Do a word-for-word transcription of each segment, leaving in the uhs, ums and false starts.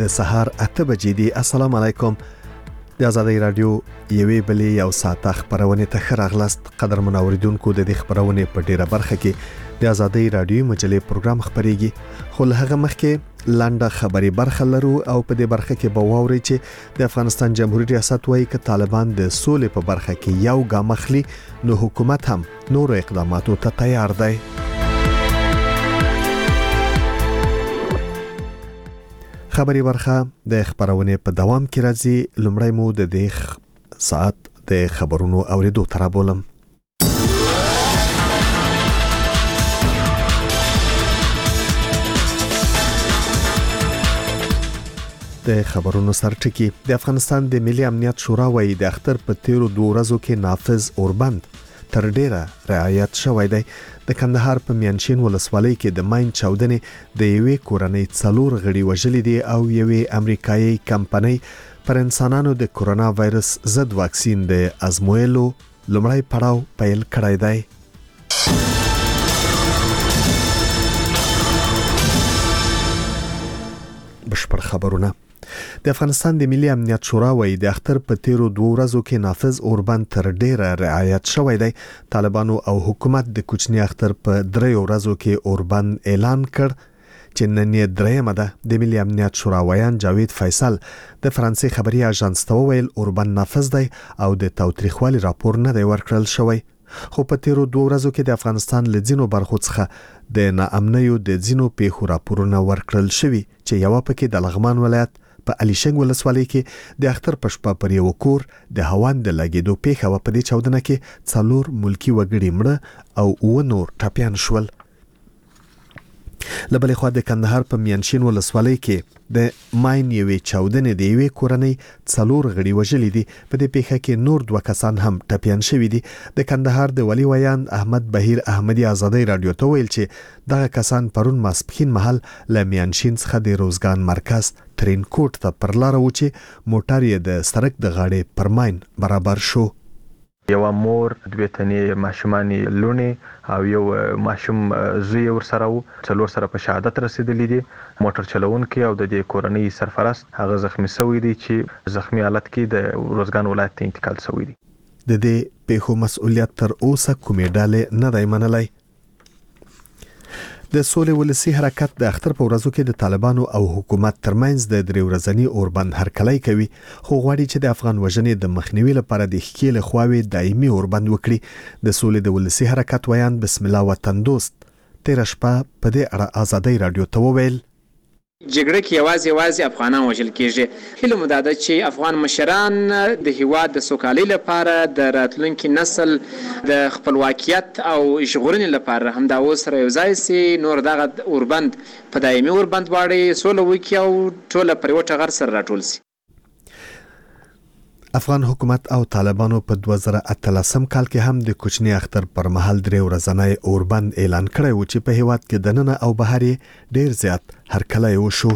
د سهار اته بجې دي. السلام علیکم. د آزادۍ رادیو یوې بلې یو ساعت خبرونه ته خراغلاست. قدرمن اوریدونکو د دې خبرونه په ډیره برخه کې د آزادۍ رادیو مجلې پروګرام خبريږي، خو له هغه مخکې لنډه خبري برخه لرو او په دې برخه کې به واوري چې د افغانستان جمهوریت ریاست وايي چې طالبان د سولې په برخه کې یو ګام اخلي، نو حکومت هم نور اقداماتو ته تیار دی. خبري برخه د خبرونه په دوام کې راځي. لومړی مو د دې ساعت د خبرونو اوریدو ترابولم. د خبرونو سرټکی د افغانستان د ملي امنیت شورا وايي د اختر په تیرو دوه ورځو کې نافذ اوربند تر ډیره رعایت شوی دی. د کندهار په میانشین ولسوالۍ کې د ماین چاودنې د یوې کورنۍ څلور غړي وژلي دي او یوې امریکایي کمپنۍ پر انسانانو د کورونا وایرس ضد واکسین د ازمویلو لومړی پړاو پیل کړی دی. بشپړ خبرونه. د افغانستان د ملي امنیت شورا وايي د اختر په تیرو دوه ورځو کې نافذ اوربند تر ډیره رعایت شوی دی. طالبانو او حکومت د کوچنی اختر په دریو ورځو کې اوربند اعلان کړ چې نن یې دریمه ده. د ملي امنیت شورا ویان جاوید فیصل د فرانسې خبري اژانس ته وویل اوربند نافذ دی او د تاوتریخوالي راپور نه دی ورکړل شوی، خو په تیرو دوه ورځو کې د افغانستان له ځینو برخو څخه د ناامنیو د ځینو پیښو راپورونه ورکړل شوي چې یو پکې د لغمان ولایت په الیشنګ ولسوالۍ کې د اختر په شپه پر یو کور د هوان د لګیدو پیښه و. په دې چاودنه کې څلور ملکی وګړي مړه او اوه نور ټپیان شول. لبلې خو د کندهار په میانشین ولسوالۍ کې د ماین یوې چاودنې د یوې کورنۍ څلور غړي وژلي دي. په دې پیښه کې نور دوه کسان هم ټپیان شوي دي. د کندهار د ولی ویان احمد بهیر احمدی آزادۍ رادیو ته ویل چې دغه کسان پرون ماسپښین مهال له میانشین څخه د روزګان مرکز ترین کوټ ته پر لار و چې موټر یې د سړک د غاړې پر ماین برابر شو. یو مور دوه تنې ماشومانی لونی او یو ماشوم زوی ور سره و، څلور سره په شهادت رسیدلی دي. موټر چلونکي او د دې کورنۍ سرپرست هغه زخمی شوی دي چې زخمی حالت کې د روزګان ولایت ته انتقال شوی دي. د دې پیښو مسؤلیت تر اوسه کومې ډلې نه دی منلی. د سولې ولسی حرکت د اختر په ورځو کې د طالبانو او حکومت ترمنځ د درې ورځنی اوربند هرکلی کوي، خو غواړي چې د افغان وژنې د مخنیوي لپاره د ښکیل خواوي دایمي اوربند وکړي. د سولې د ولسی حرکت ویان بسم الله وطن دوست تیر شپه په دې اړه آزادۍ رادیو ته وویل جګړه کې یوازې یوازې افغانان وژل کېږي. هیله مو ده چې افغان مشران د هیواد د سوکالۍ لپاره د راتلونکي نسل د خپلواکیت او ژغورنې لپاره همدا اوس سره یو ځای سي، نور دغه اوربند په دایمي اوربند واړي، سوله وکړي او ټوله پر یو ټغر سره راټول سي. افغان حکومت او طالبانو په دوه زره اتلسم کال کې هم د کوچنی اختر پر مهال درې ورځنی اوربند اعلان کړی و چې په هیواد کې دننه او بهر ډیر زیات هرکلی وشو.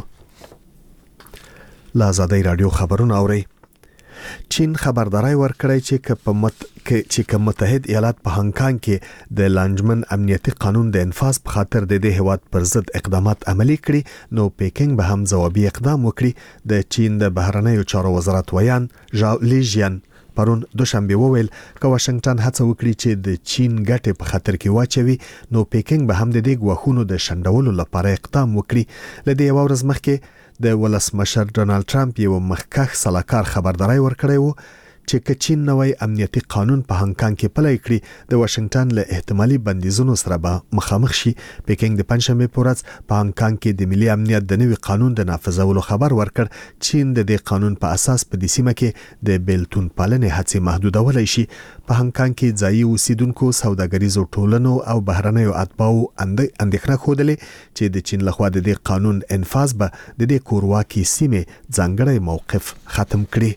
له آزادۍ رادیو خبرونه اوري. چین خبرداري ورکړی چې په مت کې چې متحد ایالات په هانګ کانګ کې د لانجمن امنیتي قانون د انفاذ په خاطر د دې هیواد پر ضد اقدامات عملي کړي، نو پیکینګ به هم ځوابي اقدام وکړي. د چین د بهرنیو چارو وزارت ویان ژاو لیژیان پرون دوشنبه وویل که واشنگټن هڅه وکړي چې د چین ګټې په خطر کې واچوي، نو پیکینګ به هم د دې غوښونو د شندولو لپاره اقدام وکړي. لدې یو ورځ مخکې د ولسمشر ډونالد ټرمپ یو مخکښ سلاکار خبرداري ورکړی و چې که چین نوی امنیتي قانون په هانګ کانګ کې پلی کړي د واشنگټن له احتمالي بندیزونو سره به مخامخ شي. پیکینګ د پنځشنبه په ورځ په هانګ کانګ کې د ملي امنیت د نوي قانون د نافذولو خبر ورکړ. چین د دې قانون په اساس په دې سیمه کې د بیلتون پالنې هڅې محدودولای شي. په هانګ کانګ کې ځایي اوسیدونکو، سوداګریزو ټولنو او بهرنیو اتباعو اندېښنه ښودلې چې د چین لخوا د دې قانون انفاذ به د دې کورواکي سیمې ځانګړی موقف ختم کړي.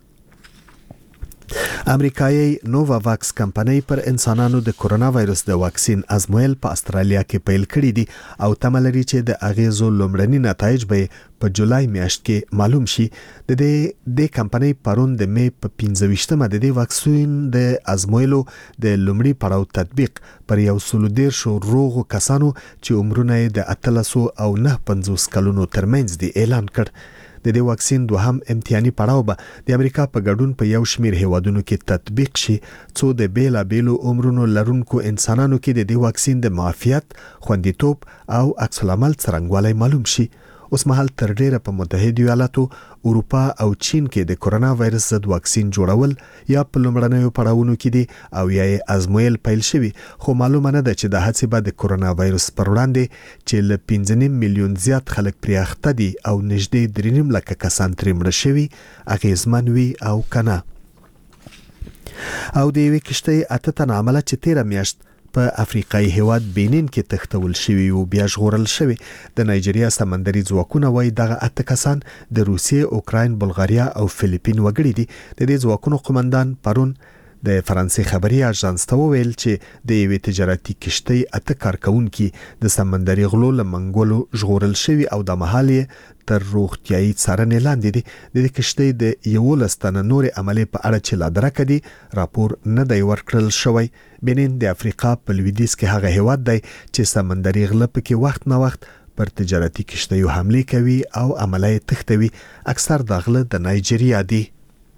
امریکایي نووا واکس کمپنۍ پر انسانانو د کورونا وایرس د واکسین ازمویل په استرالیا کې پیل کړی دي او تمه لري چې د اغیزو لومړني نتایج به په جولای میاشت کې معلوم شي. د دې د کمپنۍ پرون د می په پنځه ویشتمه د دې واکسین د ازمویلو د لومړي پړاو تطبیق پر یو سل دیرشو روغو کسانو چې عمرونه د اتلسو او نه پنځوس کلونو ترمنځ دي اعلان کړ. د دې واکسین دوهم امتحاني پړاو به د امریکا په ګډون په یو شمیر هیوادونو کې تطبیق شي څو د بیلا بیلو عمرونو لرونکو انسانانو کې د دې واکسین د معافیت، خوندیتوب او عکس العمل څرنګوالی معلوم شي. اوس مهال تر ډیره په متحده ایالاتو، اروپا او چین کې د کورونا وایرس ضد واکسین جوړول یا په لومړنیو پړاوونو کې دي او یا یې ازمویل پیل شوی، خو معلومه نه ده چې د هڅې به د کورونا وایرس پر وړاندې چې له پنځه نیم میلیون زیات خلک پرې اخته دي او نږدې درې نیم لکه کسان ترې مړه شوي اغیزمن وي او کنه. او د یوې کشتۍ اته تنه عمله چې تیره میاشت په افریقایي هیواد بینین کې تښتول شوی او بیا ژغورل شوی د نایجیریا سمندري ځواکونه وایي دغه اته کسان د روسیې، اوکراین، بلغاریا او فلیپین وګړي دي. د دې ځواکونو قومندان پرون د فرانسې خبري اژانس ته وویل چې د یوې تجارتي کشتۍ اته کارکونکي د سمندري غلو له منګولو ژغورل شوی او د مهال تر روغتیايي څارنې لاندې دي. د دې کشتۍ د یولس تنه نور عملي په اړه چې لا درکه دي راپور نه دی ورکړل شوی. بینین د افریقا په لویدیځ کې هغه هیواد دی چې سمندري غله پکې وخت نه وخت پر تجارتي کشتیو حمله کوي او عملي تختوي. اکثر د غله د نایجیریا دي.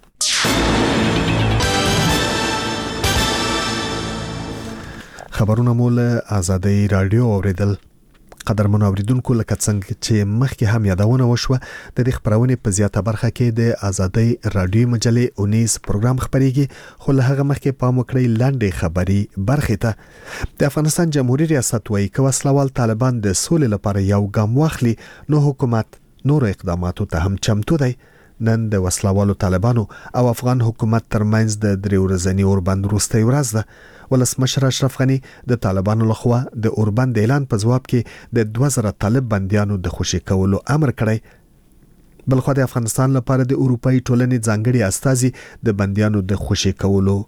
خبرونه مول آزادۍ رادیو اوریدل. قدرمن اوریدونکو لکه څنګه چې مخکې هم یادونه وشوه د دې خبرونې په زیاته برخه کې د آزادۍ رادیو مجلې اونیز پروګرام خبريږي، خو له هغه مخکې پام وکړئ لاندې خبري برخه ته. د افغانستان جمهوریت ریاست وايي چې وسلوال طالبان د سولې لپاره یو ګام واخلي نو حکومت نور اقداماتو ته هم چمتو دی. نن د وسلوالو طالبانو او افغان حکومت ترمنځ د درې ورځني اوربند وروستۍ ورځ ده. ولسمشر اشرف غنی د طالبانو لخوا د اوربند اعلان په ځواب کې د دوه زره طالب بنديانو د خوشي کولو امر کړی. بلخو د افغانستان لپاره د اروپאי ټولنې ځانګړي استازي د بنديانو د خوشي کولو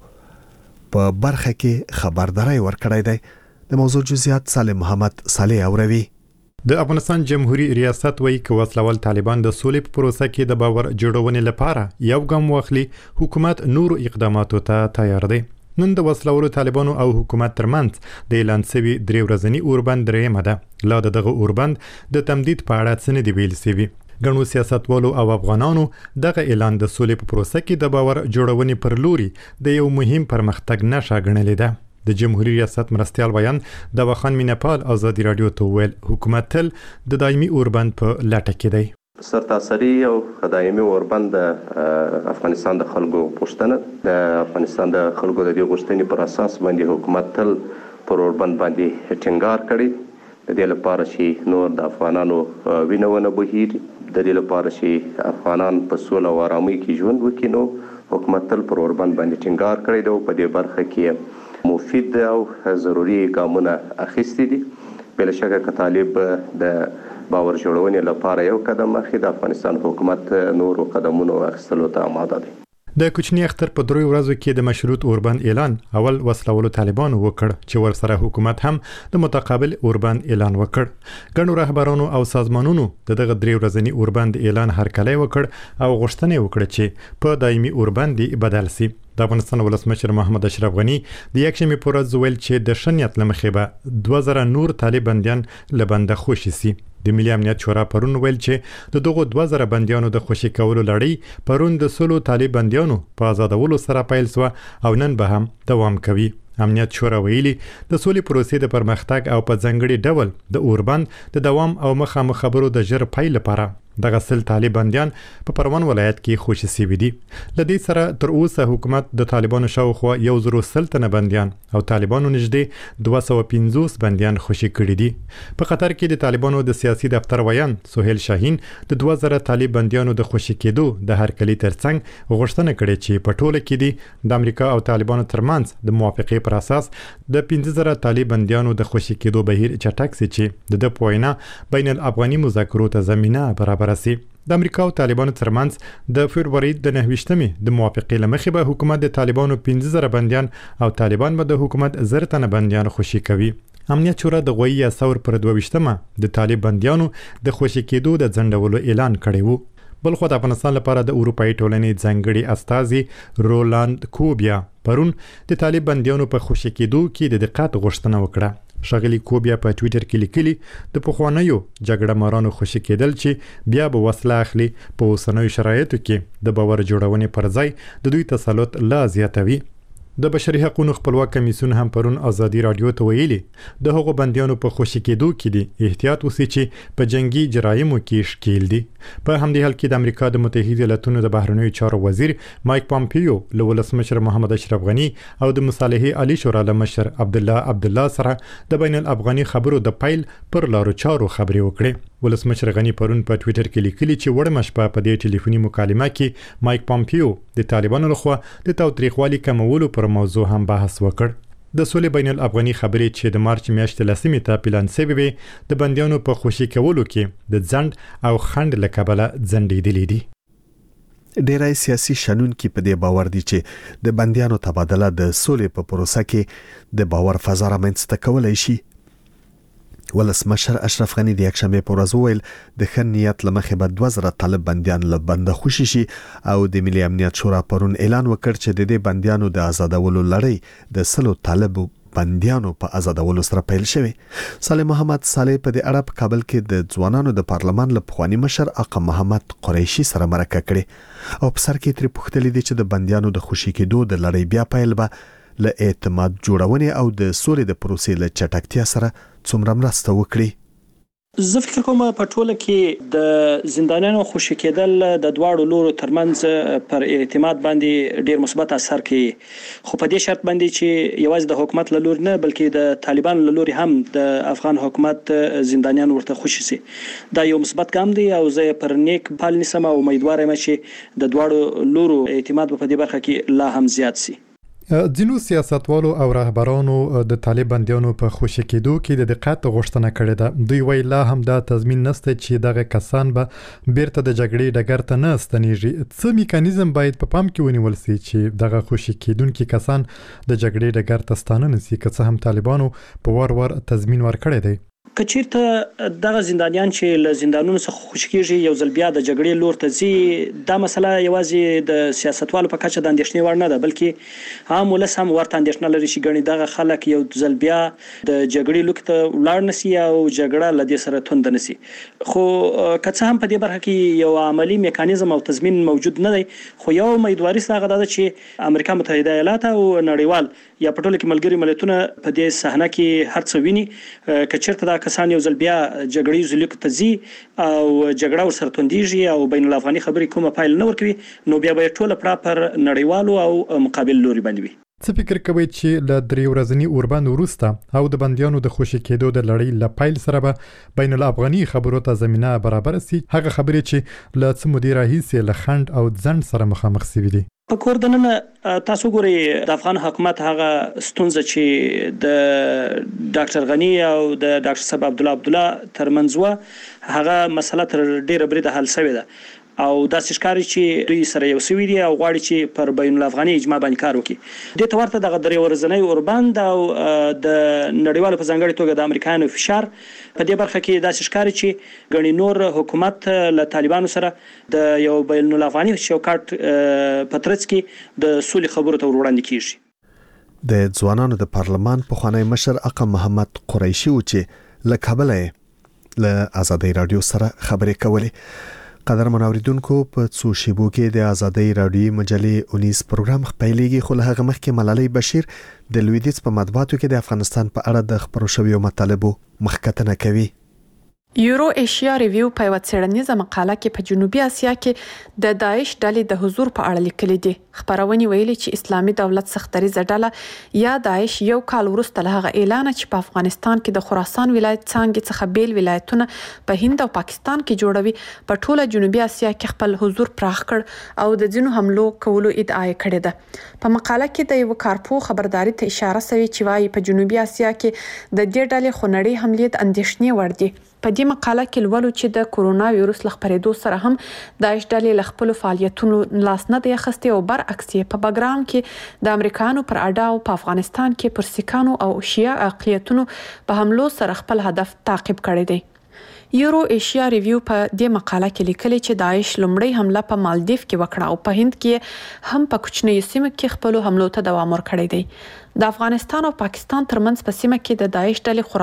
په برخه کې خبرداري ورکړی دی. د موضوع جزئیات سالم محمد صالح اوروي. د افغانستان جمهوریت ریاست وایي چې وسلوال طالبان د سولې په پروسه کې د باور جوړونې لپاره یو ګام واخلي، حکومت نور اقداماتو ته تیار دی. نن د وسلوالو طالبانو او حکومت ترمنځ د اعلان شوی درې ورځنی اوربند درېمه ده. لا دغه اوربند د تمدید په اړه څه نه دی ویل شوی. ګڼو سیاستوالو او افغانانو دغه اعلان د سولې په پروسه کې د باور جوړونې پر لوري د یو مهم پرمختګ نښه ګڼلې ده. د جمهوریت ریاست مرستیال ویان د وخان مینپال آزادی رادیو ته ویل حکومت تل د دایمي اوربند په لټه کې دی. سرتاسري او دایمي اوربند د افغانستان د خلکو غوښتنه د افغانستان د خلکو د دې غوښتنې پر اساس باندې حکومت تل پر اوربند باندې ټینګار کړی. د دې لپاره چې نور د افغانانو وینونه بهیر، د دې لپاره چې افغانان په سوله او آرامۍ کې ژوند وکړي، نو حکومت تل پر اوربند باندې ټینګار کړی دی. په دې برخه کې مفید او ضروري ګامونه اخیستي دي. بل شکه که طالب د باور جوړونې لپاره یو قدم اخلي، د افغانستان حکومت نورو قدمونو اخیستلو ته آماده دی. د کوچنی اختر په دروي ورځو کې د مشروط اوربند اعلان اول وسلوالو طالبانو وکړ چې ورسره حکومت هم د متقابل اوربند اعلان وکړ. ګڼو رهبرانو او سازمانونو دغه درې ورځنی اوربند اعلان هرکلی وکړ او غوښتنه وکړه چې په دایمي اوربند بدل شي. د افغانستان ولسمشر محمد اشرف غنی د یکشنبه پر ورځ ویل چې د شنیت لمخې به دوه زره نور طالب بنديان لبنده خوشي سي. د ملي امنیت شورا پرون ویل چې د دغه دوه زره بنديانو د خوشي کولو لړۍ پرون د سلو طالب بنديانو په آزادولو سره پیل شو او نن به هم دوام کوي. امنیت شورا ویلي د سولې پروسې د پرمختګ او په ځنګړي ډول د اوربند د دوام او مخامخ خبرو د ژر پای لپاره دغه سل طالب بنديان په پروان ولایت کې خوشي سوي دي. لدې سره تر اوسه حکومت د طالبانو شاوخوا یو زرو سلطنه بنديان او طالبانو نږدې دوه سوه پنځوس بنديان خوشي کړي دي. په قطر کې د طالبانو د سیاسي دفتر ویان سهیل شاهین د دوه زره طالب بنديانو د خوشي کېدو د هرکلي ترڅنګ غوښتنه کړې چې په ټوله کې دي د امریکا او طالبانو ترمنځ د موافقې پر اساس د پنځه زره طالب بنديانو د خوشي کېدو بهیر چټک سي چې د پوینا بین الافغاني مذاکرو ته زمينه برابر سي. د امریکا او طالبانو ترمنځ د فبرवरी د نهویشتمې د موافقې لمخې به حکومت د طالبانو پنځه زره بنديان او طالبان به د حکومت زر تنه بنديان خوشي کوي. امنیت شورا د غوي یا ثور پر دوه د طالب بنديانو د خوشي کېدو د ځنډولو اعلان کړی وو. بلخو د افغانستان لپاره د اروپאי ټولنې ځانګړي استازي رولاند کوبیا پرون د طالب بنديانو په خوشي کېدو کې د دقت غوښتنه وکړه. شغلی کوبیا په ټوئیټر کې لیکلي د پخوانیو جګړه مارانو خوشی کېدل چې بیا به وسله اخلي په اوسنیو شرایطو کې د باور جوړونې پر ځای د دوی تسلط لا زیاتوي. د بشري حقوقو خپلواک کمیسیون هم پرون ازادي رادیو ته ویلي د هغو بنديانو په خوشی کېدو کې دي احتیاط وسی چې په جنگي جرایمو کې ښکیل دي. په همدې حال کې د امریکا د متحده ایالاتونو د بهرنیو چارو وزیر مایک پامپیو له ولسمشر محمد اشرف غنی او د مصالحې عالی شورا له مشر عبد الله عبد الله سره د بین الافغاني خبرو د پایل پر لارو چارو خبرې وکړې. ولسمشر غنی پرون په ټوئیټر کې لیکلي چې وړمه شپه په دې ټلیفوني مکالمه کې مایک پامپیو د طالبانو لخوا د تاوتریخوالي کمولو پر موضوع هم بحث وکړ. د سولې بین الافغاني خبرې چې د مارچ میاشتې لسمې ته پلان شوی وي د بنديانو په خوشی کولو کې د ځند او خند لکبله ځندېدلې دي. ډیری سیاسي شنونکي په دې باور دي چې د بنديانو تبادله د سولې په پروسه کې د باور فضا رامنځته کولای شي. ولسمشر اشرف غنی د یکشنبه په ورځ ویل د ښه نیت لمخې به دوه زره طالب بنديان له بنده خوشي شي او د ملي امنیت شورا پرون اعلان وکړ چې د دې بنديانو د آزادولو لړۍ د سلو طالب بنديانو په آزادولو سره پیل شوی. صالح محمد صالح په دې اړه په کابل کې د ځوانانو د پارلمان له پخوانی مشر آقا محمد قریشي سره مرکه کړې او په سر کې تر پوښتنې دي چې د بنديانو د خوشي کېدو د لړۍ بیا پیل به له اعتماد جوړونې او د سولې د پروسې له چټکتیا سره څومره مرسته وکړي. زه فکر کوم په ټوله کې د زندانیانو خوشی کېدل د دواړو لورو ترمنځ پر اعتماد باندې ډیر مثبت اثر کوي، خو په دې شرط باندې چې یوازې د حکومت له لوري نه بلکې د طالبانو له لوري هم د افغان حکومت زندانیان ورته خوشي سي. دا یو مثبت ګام دی او زه پر نیک پال نسم او امیدوار یم چې د دواړو لورو اعتماد په دې برخه کې لا هم زیات سي. ځینو سیاستوالو او رهبرانو د طالب بنديانو په خوشی کېدو کې د دقت غوښتنه کړې ده. دوی وایي لا هم دا تضمین نشته چې دغه کسان به بیرته د جګړې ډګر ته نه ستنیږي. څه میکانیزم باید په پام کې ونیول شي چې دغه خوشی کېدونکي کسان د جګړې ډګر ته ستانه نشي، که څه هم طالبانو په وار وار تضمین ورکړی دی. کچیرته دغه زندانیان چې له زندانونو څخه خوشی کېږي یو ځل بیا د جګړې لور ته ځي، دا مسله یوازې د سیاستوالو په کچه د اندېښنې وړ نه ده بلکې عام ولس هم ورته اندېښنه لري چې ګڼي دغه خلک یو ځل بیا د جګړې لور ته ولاړ نشي او جګړه له دې سره توند نشي. خو که څه هم په دې برخه کې یو عملی میکانیزم او تضمین موجود نه دی، خو یو امیدواري څنګه ده چې امریکا متحده ایالات او نړیوال یا په ټوله کې ملګري ملتونه په دې صحنه کې هر څه ویني. کچیرته دا کسان یو ځل بیا جګړې زلیک ته ځي او جګړه ورسره توندېږي او بین الافغاني خبرې کومه پایل نه ورکوي، نو بیا به ټوله پر نړیوالو او مقابل لوري باندې وي. څه فکر کوي چې له درې ورځنی اوربند وروسته او د بنديانو د خوشی کېدو د لړۍ له پایل سره به بین الافغاني خبرو ته زمينه برابر سي، هغه خبرې چې له څه مدیر راهیسي له خند او ځند سره مخامخ شوي دي؟ په کور دننه تاسو ګورئ د افغان حکومت هغه ستونزه چې د ډاکټر غنی او د ډاکټر صاحب عبد الله عبد الله ترمنځ هغه مسله تر ډیره بریده حل شوې ده او دا ښکاري چې دوی سره یو سوي دي او غواړي چې پر بین الافغاني اجماع باندې کار وکړي. د تورته دغه درې ورځنی اوربند او د نړیوالو په ځانګړي توګه د امریکایانو فشار په دې برخه کې دا ښکاري چې غنی نور حکومت له طالبانو سره د یو بین الافغاني چوکاټ پترڅ کې د سولې خبرو ته وړاندې کیږي. د ځوانانو د پارلمان پخوانی مشر آقا محمد قریشي و چې له کابل له ازادي رادیو سره خبرې کولې. قدر منوریدونکو په څو شیبو کې د ازادي رادیو مجلې اونیس پروګرام خپلېږي، خو له هغه مخکې ملالۍ بشیر د لویدیځ په مطبوعاتو کې د افغانستان په اړه د خبرو شویو مطالبو مخکتنه کوي. یورو ایشیا ریویو په یو څېړنیزه مقاله کې په جنوبي اسیا کې د داعش ډلې د حضور په اړه لیکلي دي. خبرونه ویلي چې اسلامي دولت سختریزه ډله یا داعش یو کال وروسته له هغه اعلان چې په افغانستان کې د خراسان ولایت څنګه څخه بیل ولایتونه په هند او پاکستان کې جوړوي په ټوله جنوبي اسیا کې خپل حضور پراخ کړ او د ځینو حملو کولو ادعا کړې ده. په مقاله کې د یو کارپو خبرداري ته اشاره شوی چې وايي په جنوبي اسیا کې د دې ډلې خونړۍ حملې د اندېښنې وړ دي. په دې مقاله کې لولو چې د کورونا وایروس له خپرېدو سره هم داعش ډلې له خپل فعالیتونو لاس نه دی اخیستی او برعکس په بګراوند کې د امریکایانو پر اډه او په افغانستان کې پر سیکانو او شیعه اقلیتونو په حملو سره خپل هدف تعقیب کړی دی. یورو ایشیا ریویو په دې مقاله کې لیکلي چې داعش لومړی حمله په مالدیف کې وکړه او په هند کې هم په کوچنۍ سیمه کې خپل حملو ته دوام ورکړی دی. د افغانستان او پاکستان ترمنځ په سیمه کې د داعش ډلې